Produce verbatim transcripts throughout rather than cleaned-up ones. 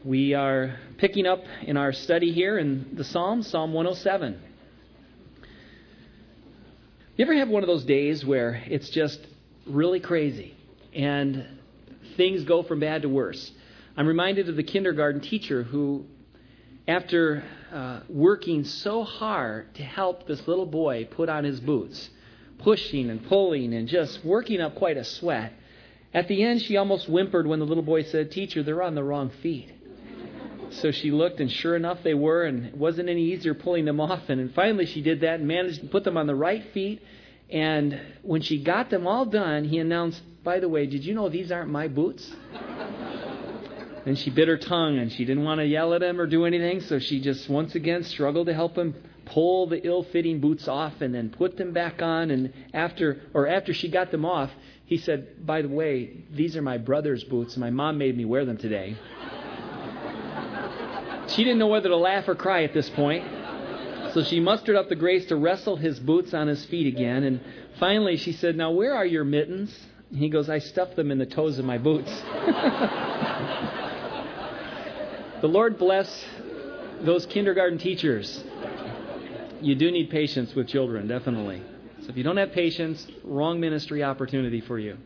We are picking up in our study here in the Psalm, Psalm one oh seven. You ever have one of those days where it's just really crazy and things go from bad to worse? I'm reminded of the kindergarten teacher who, after uh, working so hard to help this little boy put on his boots, pushing and pulling and just working up quite a sweat, at the end she almost whimpered when the little boy said, "Teacher, they're on the wrong feet." So she looked, and sure enough they were, and it wasn't any easier pulling them off. And, and finally she did that and managed to put them on the right feet. And when she got them all done, he announced, "By the way, did you know these aren't my boots?" And she bit her tongue, and she didn't want to yell at him or do anything, so she just once again struggled to help him pull the ill-fitting boots off and then put them back on. And after, or after she got them off, he said, "By the way, these are my brother's boots. My mom made me wear them today." She didn't know whether to laugh or cry at this point, so she mustered up the grace to wrestle his boots on his feet again. And finally she said, "Now where are your mittens?" And he goes, "I stuffed them in the toes of my boots." The Lord bless those kindergarten teachers. You do need patience with children, definitely. So if you don't have patience, wrong ministry opportunity for you.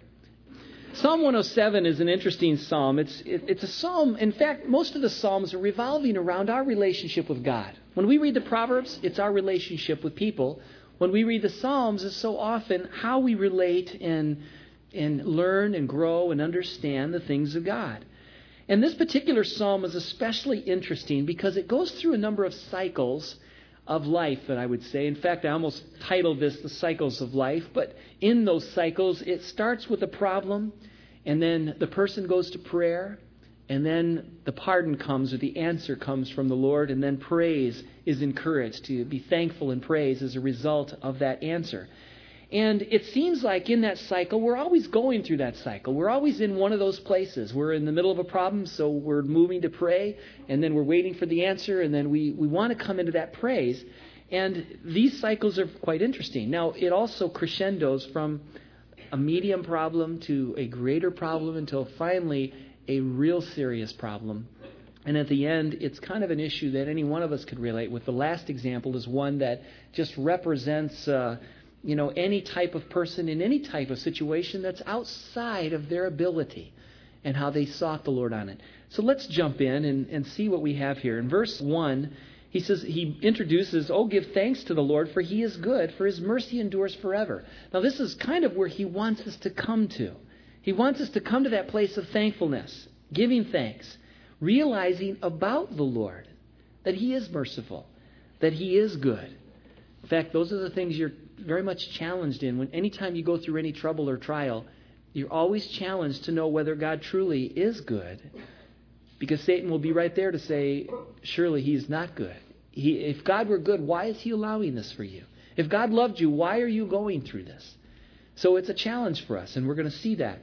Psalm one oh seven is an interesting psalm. It's it, it's a psalm. In fact, most of the psalms are revolving around our relationship with God. When we read the Proverbs, it's our relationship with people. When we read the Psalms, it's so often how we relate and and learn and grow and understand the things of God. And this particular psalm is especially interesting because it goes through a number of cycles of life, and I would say. In fact, I almost titled this The Cycles of Life. But in those cycles, it starts with a problem, and then the person goes to prayer, and then the pardon comes, or the answer comes from the Lord, and then praise is encouraged to be thankful and praise as a result of that answer. And it seems like in that cycle, we're always going through that cycle. We're always in one of those places. We're in the middle of a problem, so we're moving to pray, and then we're waiting for the answer, and then we, we want to come into that praise. And these cycles are quite interesting. Now, it also crescendos from a medium problem to a greater problem until finally a real serious problem. And at the end, it's kind of an issue that any one of us could relate with. The last example is one that just represents Uh, you know, any type of person in any type of situation that's outside of their ability and how they sought the Lord on it. So let's jump in and, and see what we have here. In verse one, he says, he introduces, "Oh, give thanks to the Lord, for he is good, for his mercy endures forever." Now, this is kind of where he wants us to come to. He wants us to come to that place of thankfulness, giving thanks, realizing about the Lord that he is merciful, that he is good. In fact, those are the things you're very much challenged in. When anytime you go through any trouble or trial, you're always challenged to know whether God truly is good, because Satan will be right there to say, surely he's not good. He, if God were good, why is he allowing this for you? If God loved you, why are you going through this? So it's a challenge for us, and we're going to see that.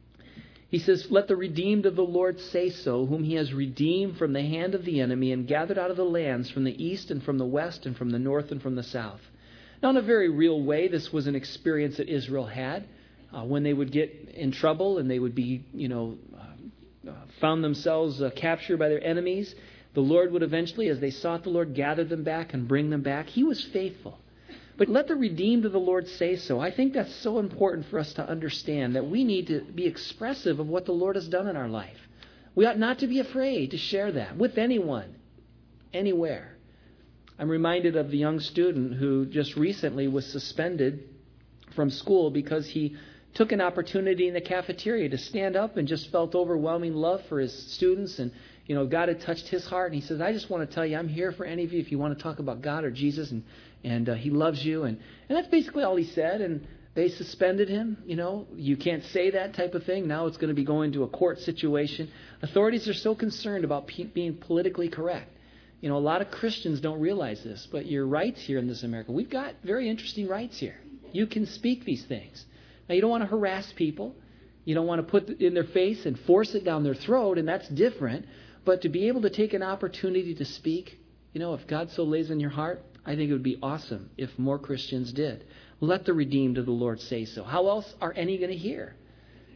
He says, "Let the redeemed of the Lord say so, whom he has redeemed from the hand of the enemy and gathered out of the lands from the east and from the west and from the north and from the south." Now, in a very real way, this was an experience that Israel had uh, when they would get in trouble and they would be, you know, uh, uh, found themselves uh, captured by their enemies. The Lord would eventually, as they sought the Lord, gather them back and bring them back. He was faithful. But let the redeemed of the Lord say so. I think that's so important for us to understand, that we need to be expressive of what the Lord has done in our life. We ought not to be afraid to share that with anyone, anywhere. I'm reminded of the young student who just recently was suspended from school because he took an opportunity in the cafeteria to stand up and just felt overwhelming love for his students. And, you know, God had touched his heart. And he says, "I just want to tell you, I'm here for any of you if you want to talk about God or Jesus. And, and uh, he loves you." And, and that's basically all he said. And they suspended him. You know, you can't say that type of thing. Now it's going to be going to a court situation. Authorities are so concerned about pe- being politically correct. You know, a lot of Christians don't realize this, but your rights here in this America, we've got very interesting rights here. You can speak these things. Now, you don't want to harass people. You don't want to put it in their face and force it down their throat, and that's different. But to be able to take an opportunity to speak, you know, if God so lays in your heart, I think it would be awesome if more Christians did. Let the redeemed of the Lord say so. How else are any going to hear?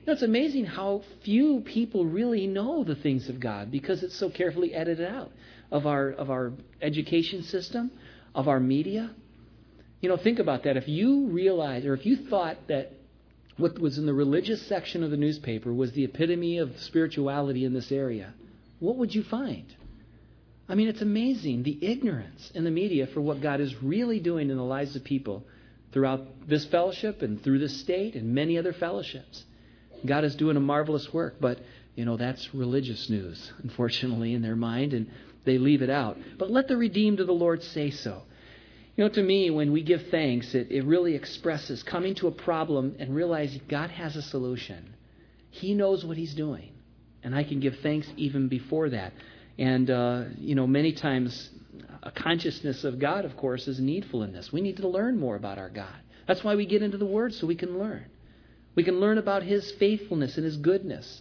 know, it's amazing how few people really know the things of God because it's so carefully edited out of our of our education system, of our media. You know, think about that. If you realize, or if you thought that what was in the religious section of the newspaper was the epitome of spirituality in this area, what would you find? I mean, it's amazing, the ignorance in the media for what God is really doing in the lives of people throughout this fellowship and through this state and many other fellowships. God is doing a marvelous work, but, you know, that's religious news, unfortunately, in their mind, and they leave it out. But let the redeemed of the Lord say so. You know, to me, when we give thanks, it, it really expresses coming to a problem and realizing God has a solution. He knows what He's doing, and I can give thanks even before that. And, uh, you know, many times a consciousness of God, of course, is needful in this. We need to learn more about our God. That's why we get into the Word, so we can learn. We can learn about His faithfulness and His goodness,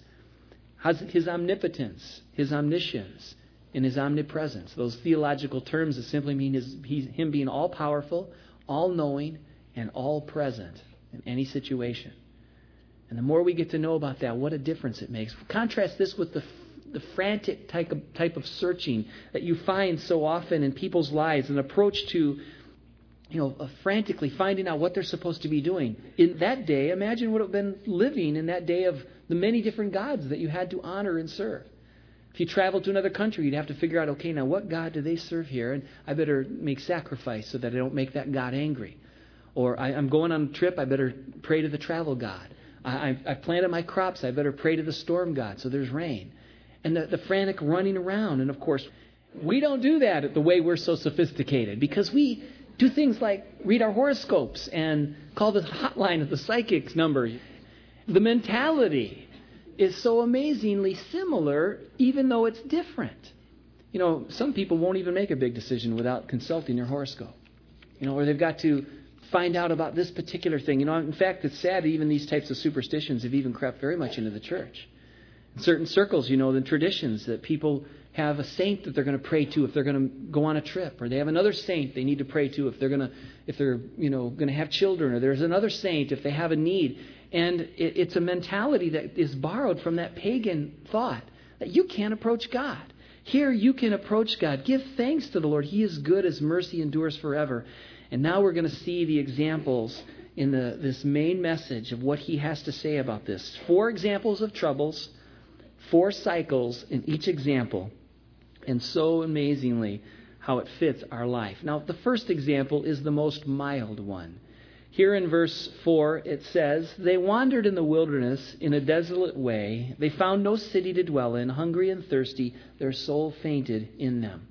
His omnipotence, His omniscience, and His omnipresence. Those theological terms that simply mean his, he's, Him being all-powerful, all-knowing, and all-present in any situation. And the more we get to know about that, what a difference it makes. Contrast this with the the frantic type of, type of searching that you find so often in people's lives, an approach to, you know, uh, frantically finding out what they're supposed to be doing. In that day, imagine what it would have been living in that day of the many different gods that you had to honor and serve. If you traveled to another country, you'd have to figure out, okay, now what God do they serve here? And I better make sacrifice so that I don't make that God angry. Or I, I'm going on a trip, I better pray to the travel God. I, I, I planted my crops, I better pray to the storm God so there's rain. And the, the frantic running around. And of course, we don't do that the way we're so sophisticated because we do things like read our horoscopes and call the hotline of the psychic's number. The mentality is so amazingly similar, even though it's different. You know, some people won't even make a big decision without consulting their horoscope. You know, or they've got to find out about this particular thing. You know, in fact, it's sad that even these types of superstitions have even crept very much into the church. In certain circles, you know, the traditions that people have a saint that they're going to pray to if they're going to go on a trip, or they have another saint they need to pray to if they're going to, if they're, you know, going to have children, or there's another saint if they have a need. And it, it's a mentality that is borrowed from that pagan thought that you can't approach God. Here you can approach God. Give thanks to the Lord. He is good. His mercy endures forever. And now we're going to see the examples in the this main message of what He has to say about this. Four examples of troubles. Four cycles in each example, and so amazingly how it fits our life. Now, the first example is the most mild one. Here in verse four, it says, "They wandered in the wilderness in a desolate way. They found no city to dwell in. Hungry and thirsty, their soul fainted in them."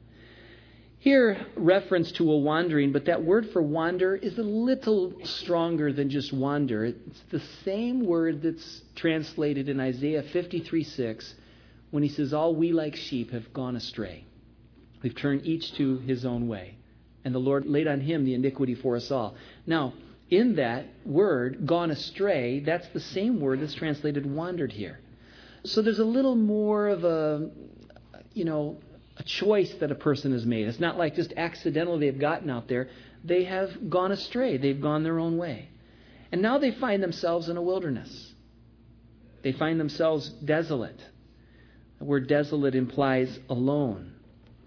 Here, reference to a wandering, but that word for wander is a little stronger than just wander. It's the same word that's translated in Isaiah fifty-three six when He says, "All we like sheep have gone astray. We've turned each to his own way. And the Lord laid on Him the iniquity for us all." Now, in that word, gone astray, that's the same word that's translated wandered here. So there's a little more of a, you know, a choice that a person has made. It's not like just accidentally they've gotten out there. They have gone astray. They've gone their own way. And now they find themselves in a wilderness. They find themselves desolate. The word desolate implies alone.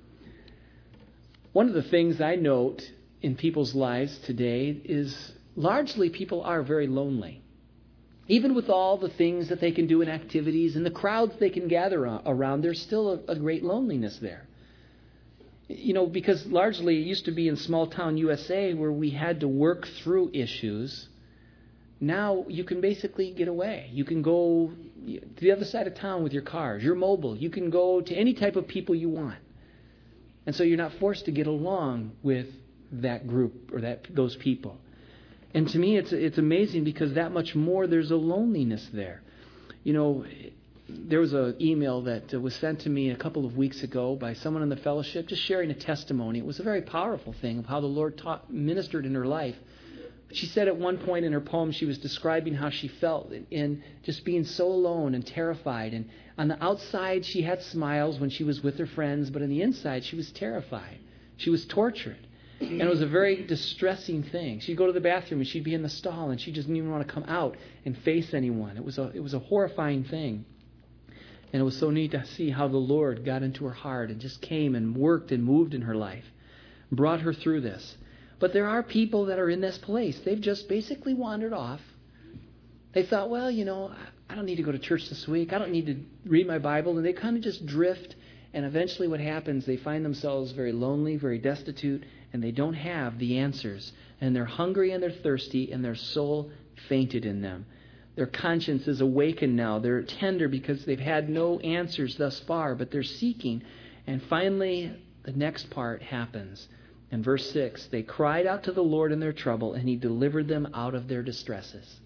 One of the things I note in people's lives today is largely people are very lonely. Even with all the things that they can do in activities and the crowds they can gather around, there's still a, a great loneliness there. You know, because largely it used to be in small town U S A where we had to work through issues. Now you can basically get away. You can go to the other side of town with your cars. You're mobile. You can go to any type of people you want. And so you're not forced to get along with that group or that those people. And to me, it's it's amazing because that much more there's a loneliness there. You know, there was an email that was sent to me a couple of weeks ago by someone in the fellowship just sharing a testimony. It was a very powerful thing of how the Lord taught, ministered in her life. She said at one point in her poem she was describing how she felt in just being so alone and terrified. And on the outside she had smiles when she was with her friends, but on the inside she was terrified. She was tortured. And it was a very distressing thing. She'd go to the bathroom and she'd be in the stall and she just didn't even want to come out and face anyone. It was a, it was a horrifying thing. And it was so neat to see how the Lord got into her heart and just came and worked and moved in her life, brought her through this. But there are people that are in this place. They've just basically wandered off. They thought, well, you know, I don't need to go to church this week. I don't need to read my Bible. And they kind of just drift. And eventually what happens, they find themselves very lonely, very destitute, and they don't have the answers. And they're hungry and they're thirsty, and their soul fainted in them. Their conscience is awakened now. They're tender because they've had no answers thus far, but they're seeking. And finally, the next part happens. In verse six, they cried out to the Lord in their trouble, and He delivered them out of their distresses.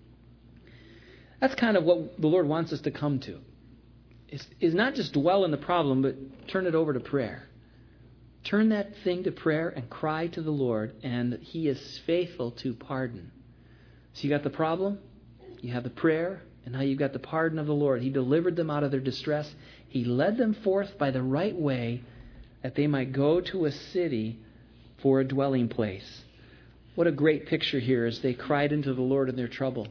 That's kind of what the Lord wants us to come to. Is, is not just dwell in the problem, but turn it over to prayer. Turn that thing to prayer and cry to the Lord, and He is faithful to pardon. So you got the problem, you have the prayer, and now you've got the pardon of the Lord. He delivered them out of their distress. He led them forth by the right way, that they might go to a city for a dwelling place. What a great picture here as they cried into the Lord in their trouble.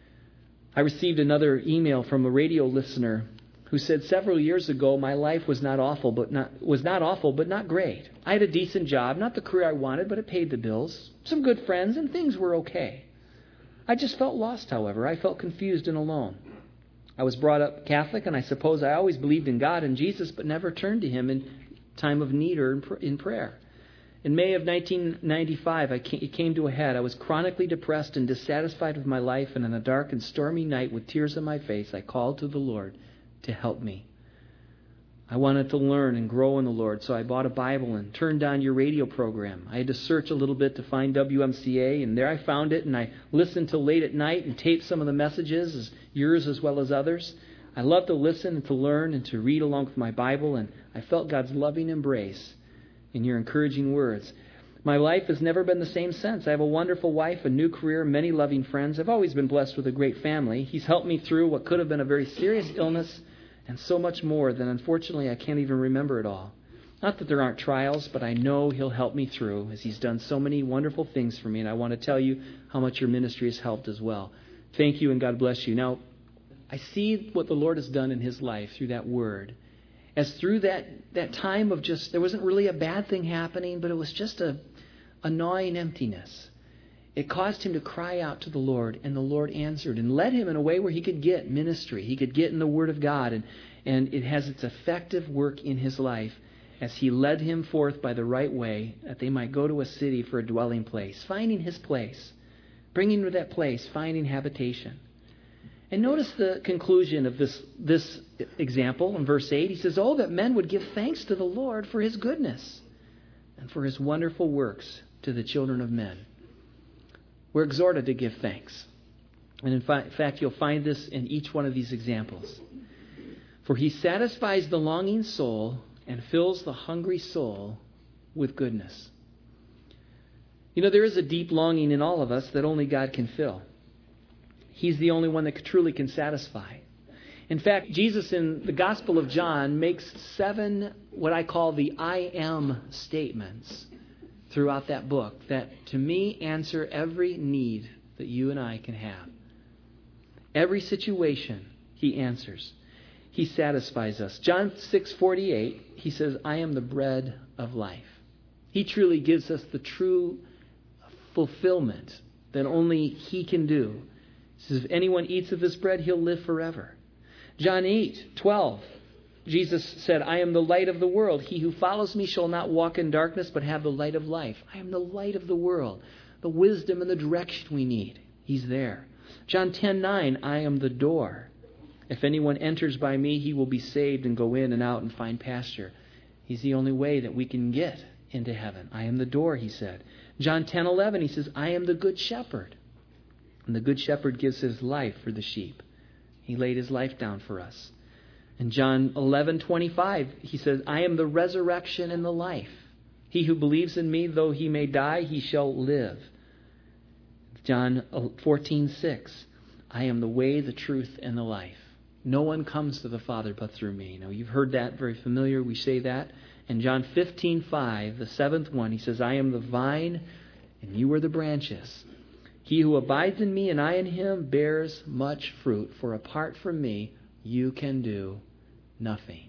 I received another email from a radio listener who said several years ago, my life was not awful, but not was not awful, but not great. I had a decent job, not the career I wanted, but it paid the bills. Some good friends, and things were okay. I just felt lost, however. I felt confused and alone. I was brought up Catholic, and I suppose I always believed in God and Jesus, but never turned to Him in time of need or in prayer. In May of nineteen ninety-five, I came, it came to a head. I was chronically depressed and dissatisfied with my life, and on a dark and stormy night with tears on my face, I called to the Lord to help me. I wanted to learn and grow in the Lord, so I bought a Bible and turned on your radio program. I had to search a little bit to find W M C A, and there I found it, and I listened till late at night and taped some of the messages, as yours as well as others. I love to listen and to learn and to read along with my Bible, and I felt God's loving embrace in your encouraging words. My life has never been the same since. I have a wonderful wife, a new career, many loving friends. I've always been blessed with a great family. He's helped me through what could have been a very serious illness and so much more that unfortunately I can't even remember it all. Not that there aren't trials, but I know He'll help me through as He's done so many wonderful things for me, and I want to tell you how much your ministry has helped as well. Thank you, and God bless you. Now, I see what the Lord has done in his life through that word. As through that, that time of just, there wasn't really a bad thing happening, but it was just a, a gnawing emptiness. It caused him to cry out to the Lord, and the Lord answered and led him in a way where he could get ministry. He could get in the Word of God, and, and it has its effective work in his life as he led him forth by the right way, that they might go to a city for a dwelling place, finding his place, bringing to that place, finding habitation. And notice the conclusion of this, this example in verse eight. He says, "Oh, that men would give thanks to the Lord for his goodness and for his wonderful works to the children of men." We're exhorted to give thanks. And in fi- fact, you'll find this in each one of these examples. For he satisfies the longing soul and fills the hungry soul with goodness. You know, there is a deep longing in all of us that only God can fill. He's the only one that truly can satisfy. In fact, Jesus in the Gospel of John makes seven what I call the I am statements throughout that book that, to me, answer every need that you and I can have. Every situation he answers. He satisfies us. John six forty-eight, he says, "I am the bread of life." He truly gives us the true fulfillment that only he can do. He says, "If anyone eats of this bread, he'll live forever." John eight twelve, Jesus said, "I am the light of the world. He who follows me shall not walk in darkness, but have the light of life." I am the light of the world. The wisdom and the direction we need, he's there. John ten nine, "I am the door. If anyone enters by me, he will be saved and go in and out and find pasture." He's the only way that we can get into heaven. I am the door, he said. John ten eleven, he says, "I am the good shepherd." And the good shepherd gives his life for the sheep. He laid his life down for us. In John eleven twenty-five, he says, "I am the resurrection and the life. He who believes in me, though he may die, he shall live." John fourteen six, "I am the way, the truth, and the life." No one comes to the Father but through me. Now, you've heard that, very familiar. We say that. In John fifteen five, the seventh one, he says, I am the vine, and you are the branches. He who abides in me and I in him bears much fruit, for apart from me you can do nothing.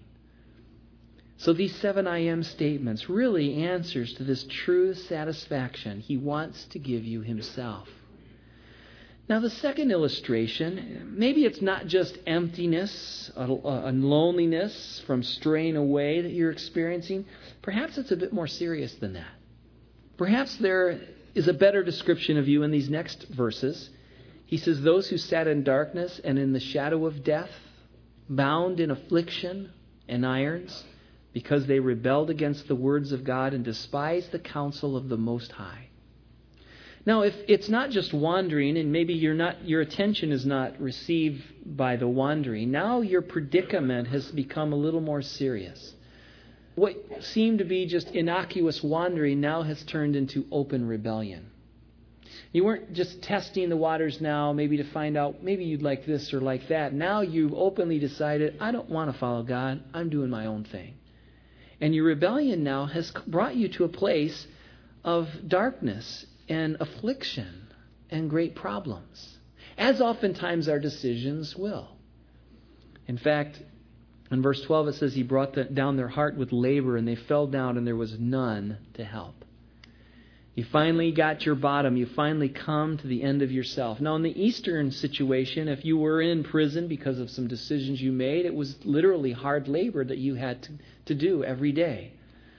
So these seven I am statements really answers to this true satisfaction. He wants to give you himself. Now the second illustration, maybe it's not just emptiness and loneliness from straying away that you're experiencing. Perhaps it's a bit more serious than that. Perhaps there is a better description of you in these next verses. He says, those who sat in darkness and in the shadow of death, bound in affliction and irons, because they rebelled against the words of God and despised the counsel of the Most High. Now, if it's not just wandering, and maybe you're not, your attention is not received by the wandering, now your predicament has become a little more serious. What seemed to be just innocuous wandering now has turned into open rebellion. You weren't just testing the waters now, maybe to find out, maybe you'd like this or like that. Now you've openly decided, I don't want to follow God. I'm doing my own thing. And your rebellion now has brought you to a place of darkness and affliction and great problems, as oftentimes our decisions will. In fact, in verse twelve it says, he brought the, down their heart with labor, and they fell down, and there was none to help. You finally got your bottom. You finally come to the end of yourself. Now, in the Eastern situation, if you were in prison because of some decisions you made, it was literally hard labor that you had to, to do every day.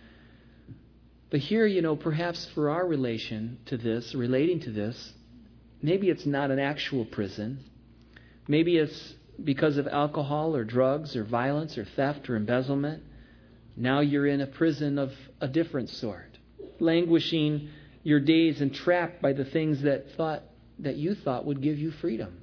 But here, you know, perhaps for our relation to this, relating to this, maybe it's not an actual prison. Maybe it's because of alcohol or drugs or violence or theft or embezzlement. Now you're in a prison of a different sort, languishing your days and trapped by the things that thought that you thought would give you freedom.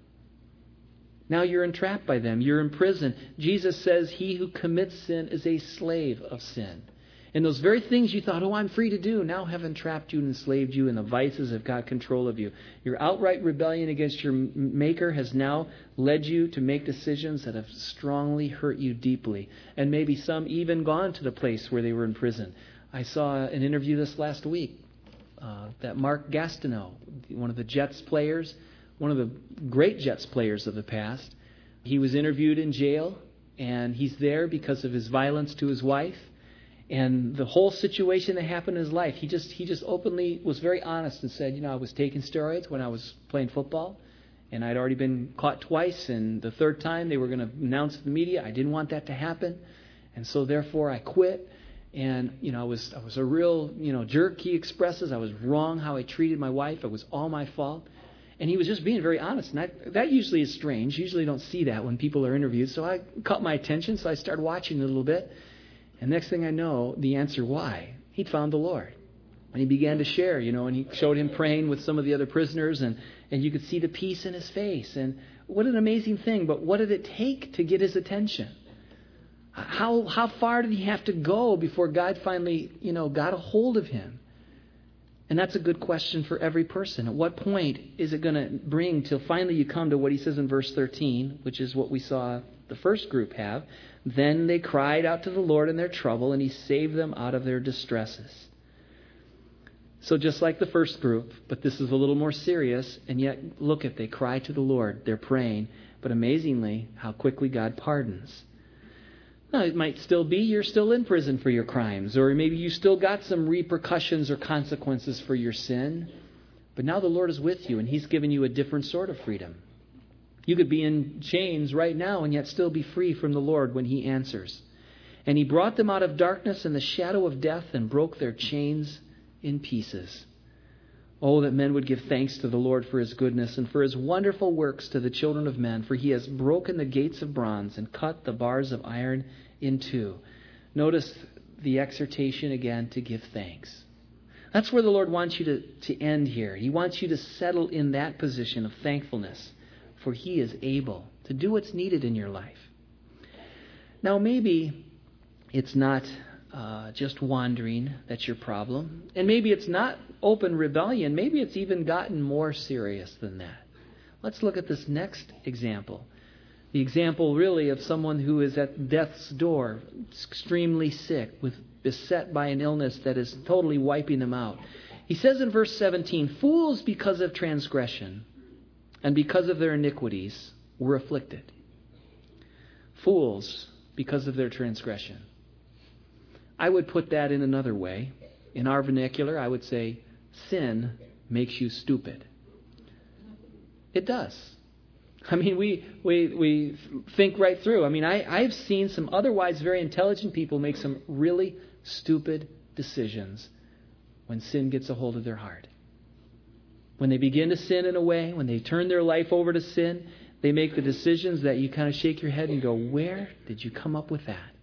Now you're entrapped by them. You're in prison. Jesus says, he who commits sin is a slave of sin. And those very things you thought, oh, I'm free to do, now have entrapped you and enslaved you, and the vices have got control of you. Your outright rebellion against your Maker has now led you to make decisions that have strongly hurt you deeply. And maybe some even gone to the place where they were in prison. I saw an interview this last week uh, that Mark Gastineau, one of the Jets players, one of the great Jets players of the past, he was interviewed in jail, and he's there because of his violence to his wife. And the whole situation that happened in his life, he just he just openly was very honest and said, you know, I was taking steroids when I was playing football, and I'd already been caught twice, and the third time they were going to announce to the media. I didn't want that to happen, and so therefore I quit. And, you know, I was I was a real, you know, jerk, he expresses. I was wrong how I treated my wife. It was all my fault. And he was just being very honest. And I, that usually is strange. Usually you don't see that when people are interviewed. So I caught my attention, so I started watching a little bit. And next thing I know, the answer why, he'd found the Lord. And he began to share, you know, and he showed him praying with some of the other prisoners, and, and you could see the peace in his face. And what an amazing thing. But what did it take to get his attention? How how far did he have to go before God finally, you know, got a hold of him? And that's a good question for every person. At what point is it going to bring till finally you come to what he says in verse thirteen, which is what we saw the first group have. Then they cried out to the Lord in their trouble, and he saved them out of their distresses. So just like the first group, but this is a little more serious, and yet look at, they cry to the Lord. They're praying, but amazingly, how quickly God pardons. Now, it might still be you're still in prison for your crimes, or maybe you still got some repercussions or consequences for your sin, but now the Lord is with you, and he's given you a different sort of freedom. You could be in chains right now and yet still be free from the Lord when he answers. And he brought them out of darkness and the shadow of death and broke their chains in pieces. Oh, that men would give thanks to the Lord for his goodness and for his wonderful works to the children of men, for he has broken the gates of bronze and cut the bars of iron in two. Notice the exhortation again to give thanks. That's where the Lord wants you to, to end here. He wants you to settle in that position of thankfulness. For he is able to do what's needed in your life. Now, maybe it's not uh, just wandering that's your problem. And maybe it's not open rebellion. Maybe it's even gotten more serious than that. Let's look at this next example. The example really of someone who is at death's door, extremely sick, with beset by an illness that is totally wiping them out. He says in verse seventeen, "Fools because of transgression and because of their iniquities were afflicted." Fools because of their transgression. I would put that in another way. In our vernacular, I would say, sin makes you stupid. It does. I mean, we we we think right through. I mean, I, I've seen some otherwise very intelligent people make some really stupid decisions when sin gets a hold of their heart. When they begin to sin in a way, when they turn their life over to sin, they make the decisions that you kind of shake your head and go, where did you come up with that?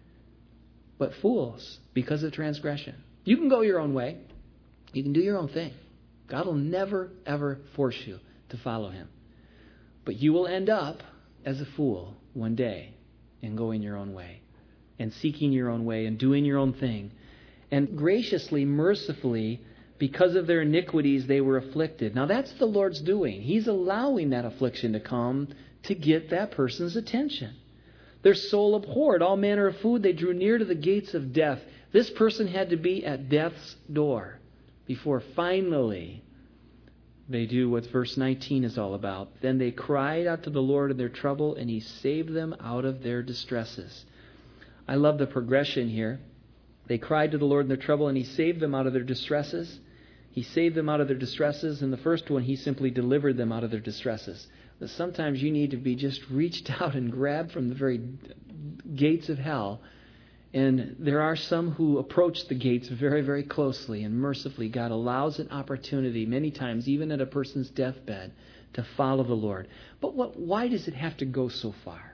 But fools, because of transgression. You can go your own way. You can do your own thing. God will never, ever force you to follow Him. But you will end up as a fool one day in going your own way and seeking your own way and doing your own thing. And graciously, mercifully, because of their iniquities, they were afflicted. Now that's the Lord's doing. He's allowing that affliction to come to get that person's attention. Their soul abhorred all manner of food. They drew near to the gates of death. This person had to be at death's door before finally they do what verse nineteen is all about. Then they cried out to the Lord in their trouble, and He saved them out of their distresses. I love the progression here. They cried to the Lord in their trouble, and He saved them out of their distresses. He saved them out of their distresses. In the first one, He simply delivered them out of their distresses. But sometimes you need to be just reached out and grabbed from the very gates of hell. And there are some who approach the gates very, very closely, and mercifully God allows an opportunity, many times, even at a person's deathbed, to follow the Lord. But what? Why does it have to go so far?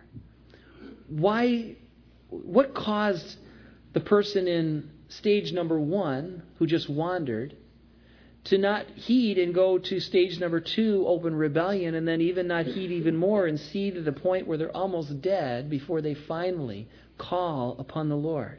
Why? What caused the person in stage number one, who just wandered, to not heed and go to stage number two, open rebellion, and then even not heed even more and see to the point where they're almost dead before they finally call upon the Lord?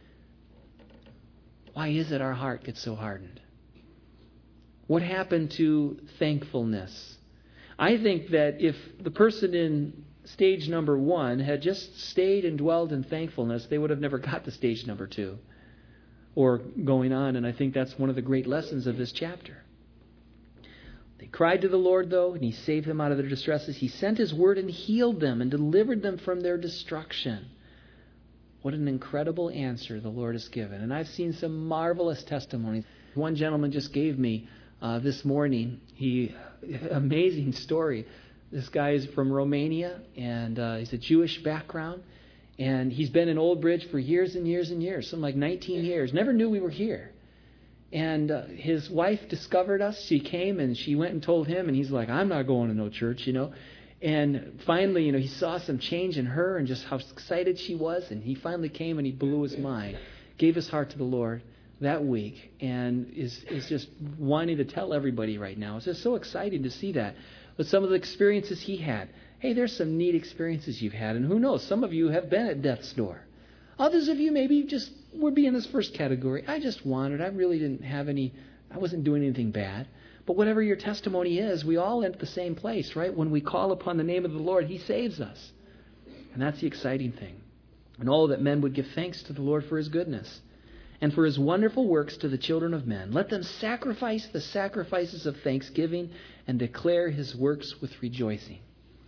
Why is it our heart gets so hardened? What happened to thankfulness? I think that if the person in stage number one had just stayed and dwelled in thankfulness, they would have never got to stage number two or going on. And I think that's one of the great lessons of this chapter. They cried to the Lord, though, and He saved them out of their distresses. He sent His word and healed them and delivered them from their destruction. What an incredible answer the Lord has given. And I've seen some marvelous testimonies. One gentleman just gave me uh, this morning, he amazing story. This guy is from Romania, and uh, he's a Jewish background. And he's been in Old Bridge for years and years and years, something like nineteen years. Never knew we were here. And uh, his wife discovered us. She came and she went and told him, and he's like, I'm not going to no church, you know. And finally, you know, he saw some change in her and just how excited she was. And he finally came and he blew his mind, gave his heart to the Lord that week, and is, is just wanting to tell everybody right now. It's just so exciting to see that. But some of the experiences he had. Hey, there's some neat experiences you've had. And who knows, some of you have been at death's door. Others of you maybe just would be in this first category. I just wandered. I really didn't have any, I wasn't doing anything bad. But whatever your testimony is, we all end at the same place, right? When we call upon the name of the Lord, He saves us. And that's the exciting thing. And all that men would give thanks to the Lord for His goodness and for His wonderful works to the children of men. Let them sacrifice the sacrifices of thanksgiving and declare His works with rejoicing.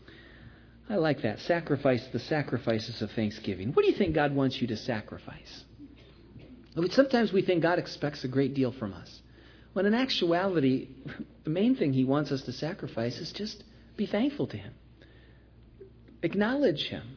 I like that. Sacrifice the sacrifices of thanksgiving. What do you think God wants you to sacrifice? I mean, sometimes we think God expects a great deal from us. When in actuality, the main thing He wants us to sacrifice is just be thankful to Him. Acknowledge Him.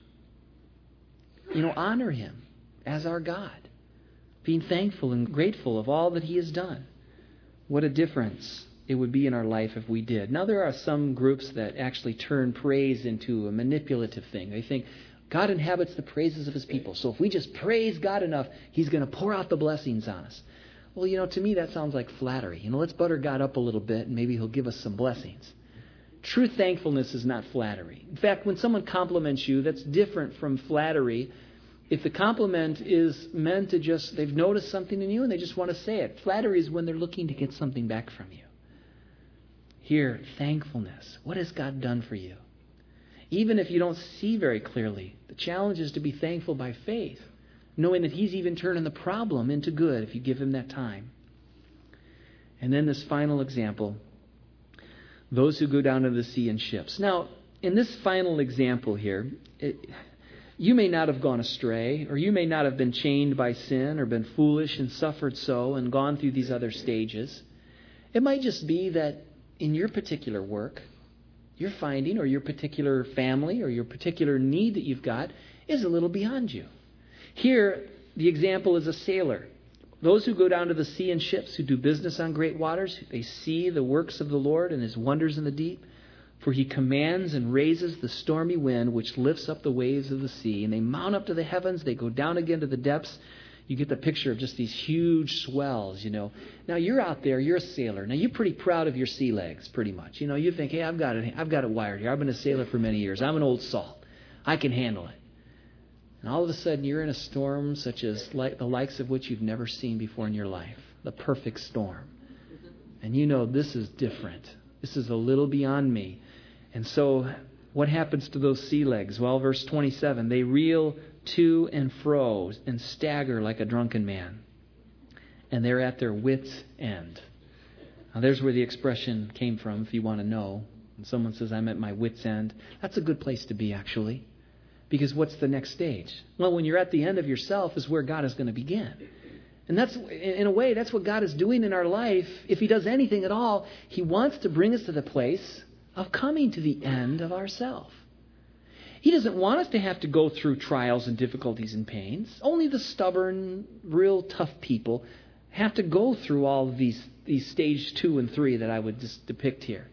You know, honor Him as our God. Being thankful and grateful of all that He has done. What a difference it would be in our life if we did. Now, there are some groups that actually turn praise into a manipulative thing. They think God inhabits the praises of His people. So if we just praise God enough, He's going to pour out the blessings on us. Well, you know, to me that sounds like flattery. You know, let's butter God up a little bit and maybe He'll give us some blessings. True thankfulness is not flattery. In fact, when someone compliments you, that's different from flattery. If the compliment is meant to just, they've noticed something in you and they just want to say it. Flattery is when they're looking to get something back from you. Here, thankfulness. What has God done for you? Even if you don't see very clearly, the challenge is to be thankful by faith, knowing that He's even turning the problem into good if you give Him that time. And then this final example, those who go down to the sea in ships. Now, in this final example here, it, you may not have gone astray, or you may not have been chained by sin, or been foolish and suffered so, and gone through these other stages. It might just be that in your particular work, you're finding, or your particular family, or your particular need that you've got is a little beyond you. Here, the example is a sailor. Those who go down to the sea in ships, who do business on great waters, they see the works of the Lord and His wonders in the deep. For He commands and raises the stormy wind, which lifts up the waves of the sea. And they mount up to the heavens, they go down again to the depths. You get the picture of just these huge swells, you know. Now, you're out there, you're a sailor. Now, you're pretty proud of your sea legs, pretty much. You know, you think, hey, I've got it, I've got it wired here. I've been a sailor for many years. I'm an old salt. I can handle it. And all of a sudden, you're in a storm such as like the likes of which you've never seen before in your life. The perfect storm. And you know, this is different. This is a little beyond me. And so, what happens to those sea legs? Well, verse twenty-seven, they reel to and fro and stagger like a drunken man. And they're at their wits' end. Now, there's where the expression came from, if you want to know. When someone says, I'm at my wits' end, that's a good place to be, actually. Because what's the next stage? Well, when you're at the end of yourself is where God is going to begin. And that's, in a way, that's what God is doing in our life. If He does anything at all, He wants to bring us to the place of coming to the end of ourself. He doesn't want us to have to go through trials and difficulties and pains. Only the stubborn, real tough people have to go through all of these, these stage two and three that I would just depict here.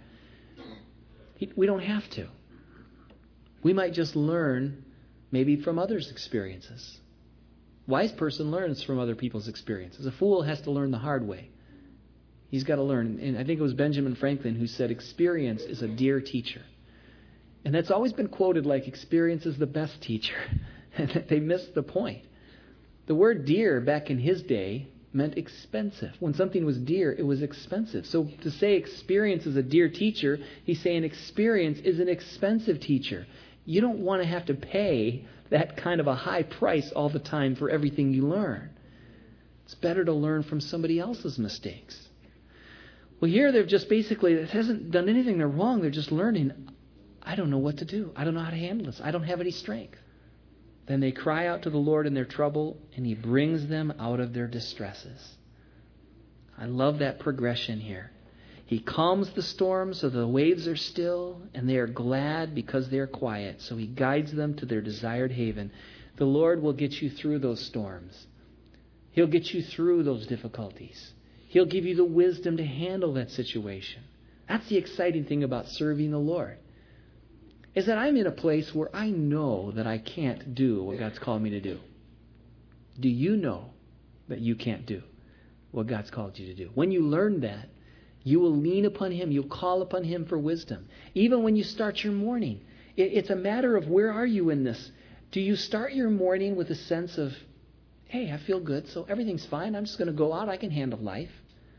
He, we don't have to. We might just learn maybe from others' experiences. Wise person learns from other people's experiences. A fool has to learn the hard way. He's got to learn. And I think it was Benjamin Franklin who said, experience is a dear teacher. And that's always been quoted like experience is the best teacher. And they missed the point. The word dear back in his day meant expensive. When something was dear, it was expensive. So to say experience is a dear teacher, he's saying experience is an expensive teacher. You don't want to have to pay that kind of a high price all the time for everything you learn. It's better to learn from somebody else's mistakes. Well, here they've just basically, it hasn't done anything they're wrong. They're just learning, I don't know what to do. I don't know how to handle this. I don't have any strength. Then they cry out to the Lord in their trouble, and He brings them out of their distresses. I love that progression here. He calms the storm so the waves are still, and they are glad because they are quiet. So He guides them to their desired haven. The Lord will get you through those storms. He'll get you through those difficulties. He'll give you the wisdom to handle that situation. That's the exciting thing about serving the Lord. Is that I'm in a place where I know that I can't do what God's called me to do. Do you know that you can't do what God's called you to do? When you learn that, you will lean upon Him. You'll call upon Him for wisdom. Even when you start your morning, it's a matter of where are you in this? Do you start your morning with a sense of, hey, I feel good, so everything's fine. I'm just going to go out. I can handle life.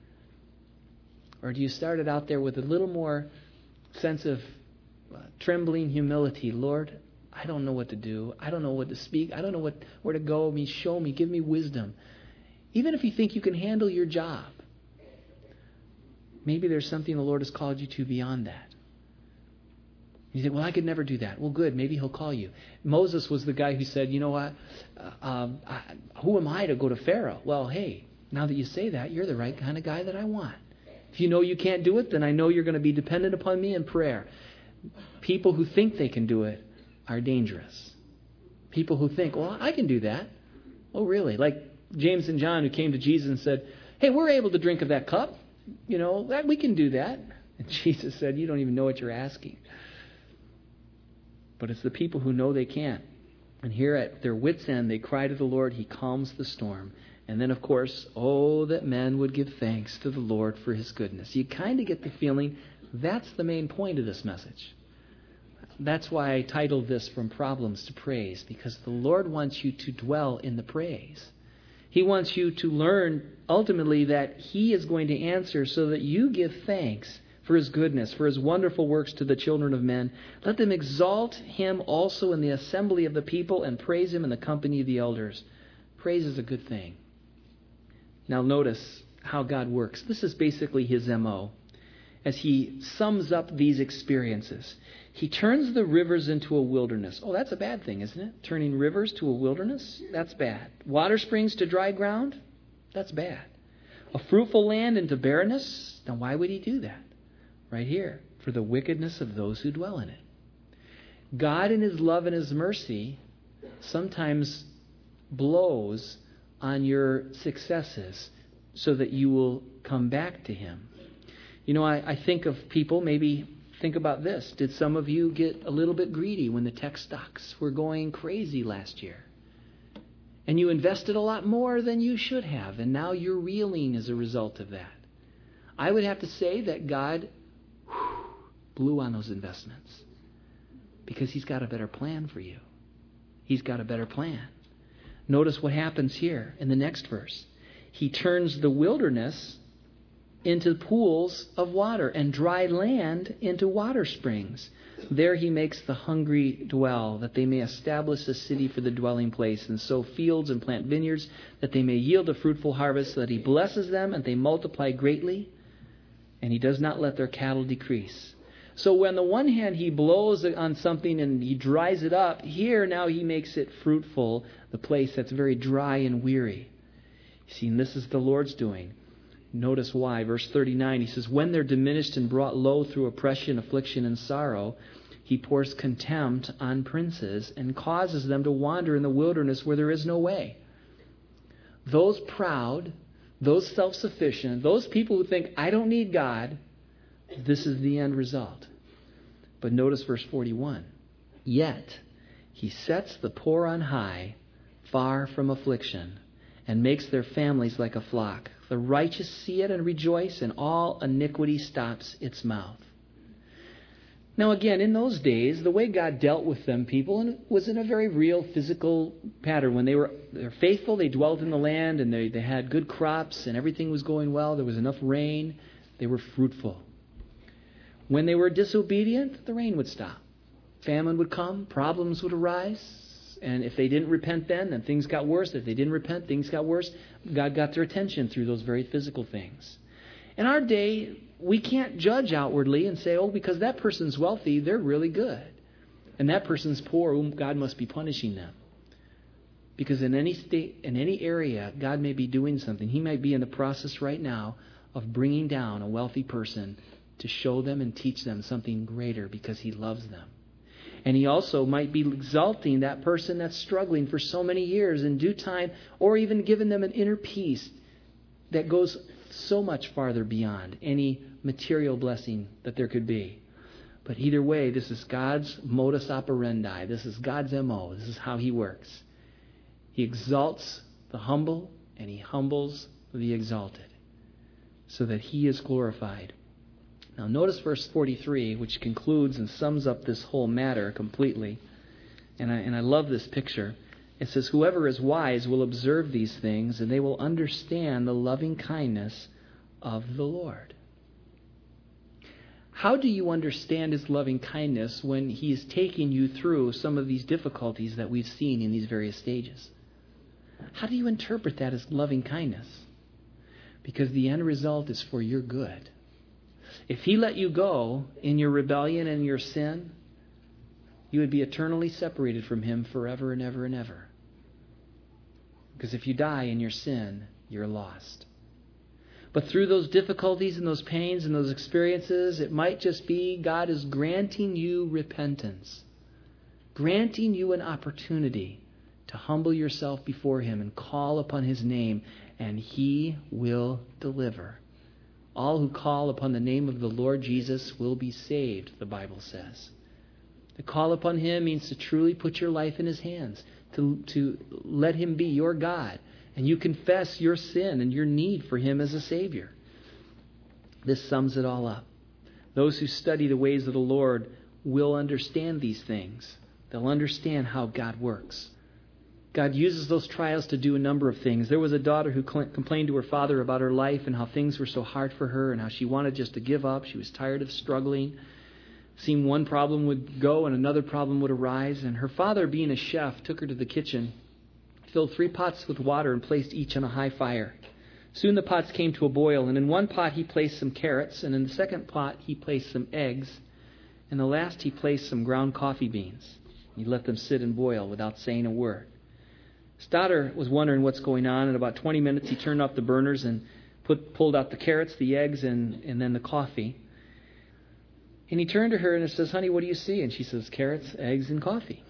Or do you start it out there with a little more sense of uh, trembling humility? Lord, I don't know what to do. I don't know what to speak. I don't know what where to go. Me, show me. Give me wisdom. Even if you think you can handle your job, maybe there's something the Lord has called you to beyond that. You say, well, I could never do that. Well, good. Maybe He'll call you. Moses was the guy who said, you know what? Uh, um, I, who am I to go to Pharaoh? Well, hey, now that you say that, you're the right kind of guy that I want. If you know you can't do it, then I know you're going to be dependent upon me in prayer. People who think they can do it are dangerous. People who think, well, I can do that. Oh, really? Like James and John who came to Jesus and said, hey, we're able to drink of that cup. You know, that we can do that. And Jesus said, you don't even know what you're asking. But it's the people who know they can't. And here at their wits' end, they cry to the Lord. He calms the storm. And then, of course, oh, that men would give thanks to the Lord for His goodness. You kind of get the feeling that's the main point of this message. That's why I titled this From Problems to Praise, because the Lord wants you to dwell in the praise. He wants you to learn ultimately that He is going to answer so that you give thanks for his goodness, for his wonderful works to the children of men. Let them exalt him also in the assembly of the people and praise him in the company of the elders. Praise is a good thing. Now notice how God works. This is basically his M O as he sums up these experiences. He turns the rivers into a wilderness. Oh, that's a bad thing, isn't it? Turning rivers to a wilderness? That's bad. Water springs to dry ground? That's bad. A fruitful land into barrenness? Now why would he do that? Right here, for the wickedness of those who dwell in it. God in his love and his mercy sometimes blows on your successes so that you will come back to him. You know, I, I think of people, maybe think about this. Did some of you get a little bit greedy when the tech stocks were going crazy last year? And you invested a lot more than you should have, and now you're reeling as a result of that. I would have to say that God whew, blew on those investments because he's got a better plan for you. He's got a better plan. Notice what happens here in the next verse. He turns the wilderness into pools of water and dry land into water springs. There he makes the hungry dwell, that they may establish a city for the dwelling place, and sow fields and plant vineyards, that they may yield a fruitful harvest, so that he blesses them and they multiply greatly, and he does not let their cattle decrease. So on the one hand, he blows on something and he dries it up. Here now he makes it fruitful, the place that's very dry and weary. You see, and this is the Lord's doing. Notice why. Verse thirty-nine, he says, when they're diminished and brought low through oppression, affliction, and sorrow, he pours contempt on princes and causes them to wander in the wilderness where there is no way. Those proud, those self-sufficient, those people who think, I don't need God, this is the end result. But notice verse forty-one. Yet he sets the poor on high, far from affliction, and makes their families like a flock. The righteous see it and rejoice, and all iniquity stops its mouth. Now again, in those days, the way God dealt with them people was in a very real physical pattern. When they were, they were faithful, they dwelt in the land, and they, they had good crops, and everything was going well. There was enough rain. They were fruitful. When they were disobedient, the rain would stop. Famine would come. Problems would arise. And if they didn't repent then, then things got worse. If they didn't repent, things got worse. God got their attention through those very physical things. In our day, we can't judge outwardly and say, oh, because that person's wealthy, they're really good. And that person's poor, oh, God must be punishing them. Because in any state, in any area, God may be doing something. He might be in the process right now of bringing down a wealthy person to show them and teach them something greater because he loves them. And he also might be exalting that person that's struggling for so many years in due time, or even giving them an inner peace that goes so much farther beyond any material blessing that there could be. But either way, this is God's modus operandi. This is God's M O. This is how he works. He exalts the humble and he humbles the exalted so that he is glorified. Now notice verse forty-three, which concludes and sums up this whole matter completely. And I, and I love this picture. It says, whoever is wise will observe these things, and they will understand the loving kindness of the Lord. How do you understand his loving kindness when he is taking you through some of these difficulties that we've seen in these various stages? How do you interpret that as loving kindness? Because the end result is for your good. If he let you go in your rebellion and your sin, you would be eternally separated from him forever and ever and ever. Because if you die in your sin, you're lost. But through those difficulties and those pains and those experiences, it might just be God is granting you repentance, granting you an opportunity to humble yourself before him and call upon his name, and he will deliver. All who call upon the name of the Lord Jesus will be saved, the Bible says. To call upon him means to truly put your life in his hands, to, to let him be your God, and you confess your sin and your need for him as a Savior. This sums it all up. Those who study the ways of the Lord will understand these things. They'll understand how God works. God uses those trials to do a number of things. There was a daughter who cl- complained to her father about her life and how things were so hard for her and how she wanted just to give up. She was tired of struggling. Seemed one problem would go and another problem would arise. And her father, being a chef, took her to the kitchen, filled three pots with water and placed each on a high fire. Soon the pots came to a boil, and in one pot he placed some carrots, and in the second pot he placed some eggs, and the last he placed some ground coffee beans. He let them sit and boil without saying a word. His daughter was wondering what's going on. In about twenty minutes, he turned off the burners and put, pulled out the carrots, the eggs, and, and then the coffee. And he turned to her and says, "Honey, what do you see?" And she says, "Carrots, eggs, and coffee."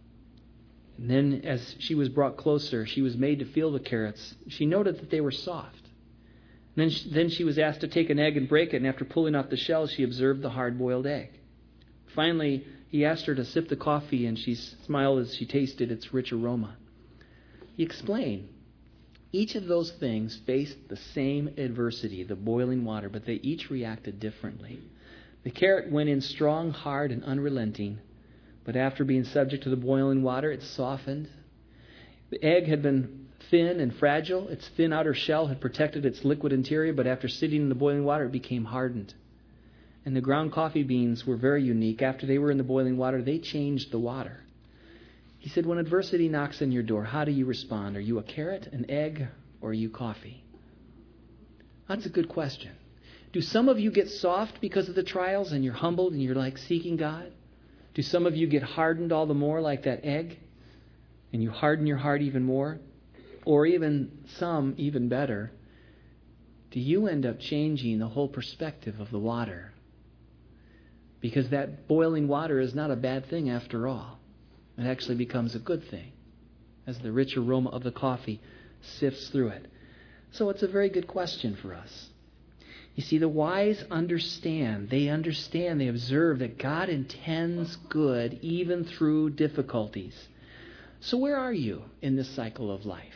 And then as she was brought closer, she was made to feel the carrots. She noted that they were soft. And then she, then she was asked to take an egg and break it, and after pulling off the shell, she observed the hard-boiled egg. Finally, he asked her to sip the coffee, and she smiled as she tasted its rich aroma. He explained, each of those things faced the same adversity, the boiling water, but they each reacted differently. The carrot went in strong, hard, and unrelenting, but after being subject to the boiling water, it softened. The egg had been thin and fragile. Its thin outer shell had protected its liquid interior, but after sitting in the boiling water, it became hardened. And the ground coffee beans were very unique. After they were in the boiling water, they changed the water. He said, when adversity knocks on your door, how do you respond? Are you a carrot, an egg, or are you coffee? That's a good question. Do some of you get soft because of the trials and you're humbled and you're like seeking God? Do some of you get hardened all the more like that egg and you harden your heart even more? Or even some, even better, do you end up changing the whole perspective of the water? Because that boiling water is not a bad thing after all. It actually becomes a good thing as the rich aroma of the coffee sifts through it. So it's a very good question for us. You see, the wise understand. They understand, they observe that God intends good even through difficulties. So where are you in this cycle of life?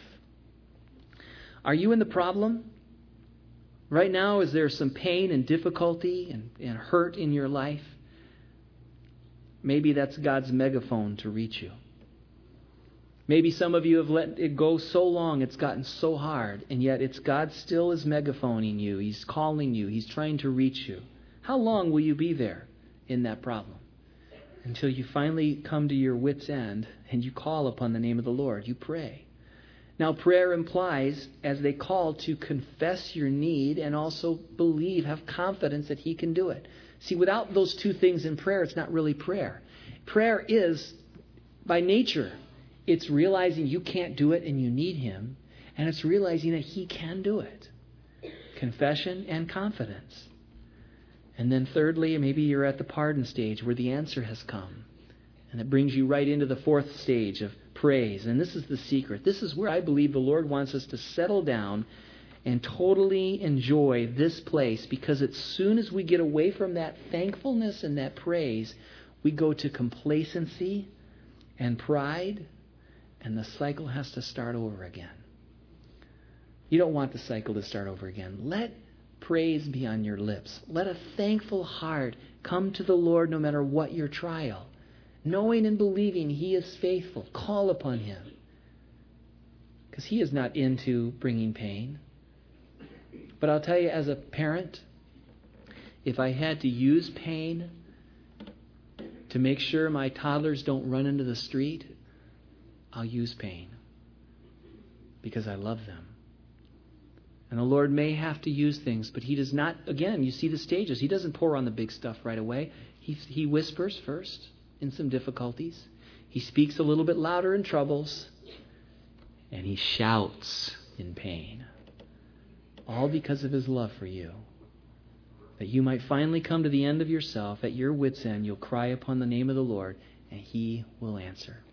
Are you in the problem? Right now, is there some pain and difficulty and, and hurt in your life? Maybe that's God's megaphone to reach you. Maybe some of you have let it go so long, it's gotten so hard, and yet it's God still is megaphoning you. He's calling you. He's trying to reach you. How long will you be there in that problem? Until you finally come to your wit's end and you call upon the name of the Lord. You pray. Now, prayer implies, as they call, to confess your need and also believe, have confidence that He can do it. See, without those two things in prayer, it's not really prayer. Prayer is, by nature, it's realizing you can't do it and you need Him, and it's realizing that He can do it. Confession and confidence. And then thirdly, maybe you're at the pardon stage where the answer has come. And it brings you right into the fourth stage of praise. And this is the secret. This is where I believe the Lord wants us to settle down and totally enjoy this place, because as soon as we get away from that thankfulness and that praise, we go to complacency and pride, and the cycle has to start over again. You don't want the cycle to start over again. Let praise be on your lips. Let a thankful heart come to the Lord no matter what your trial. Knowing and believing He is faithful. Call upon Him. Because He is not into bringing pain. But I'll tell you, as a parent, if I had to use pain to make sure my toddlers don't run into the street, I'll use pain. Because I love them. And the Lord may have to use things, but He does not, again, you see the stages. He doesn't pour on the big stuff right away. He, he whispers first in some difficulties. He speaks a little bit louder in troubles. And He shouts in pain. All because of His love for you. That you might finally come to the end of yourself. At your wit's end, you'll cry upon the name of the Lord, and He will answer.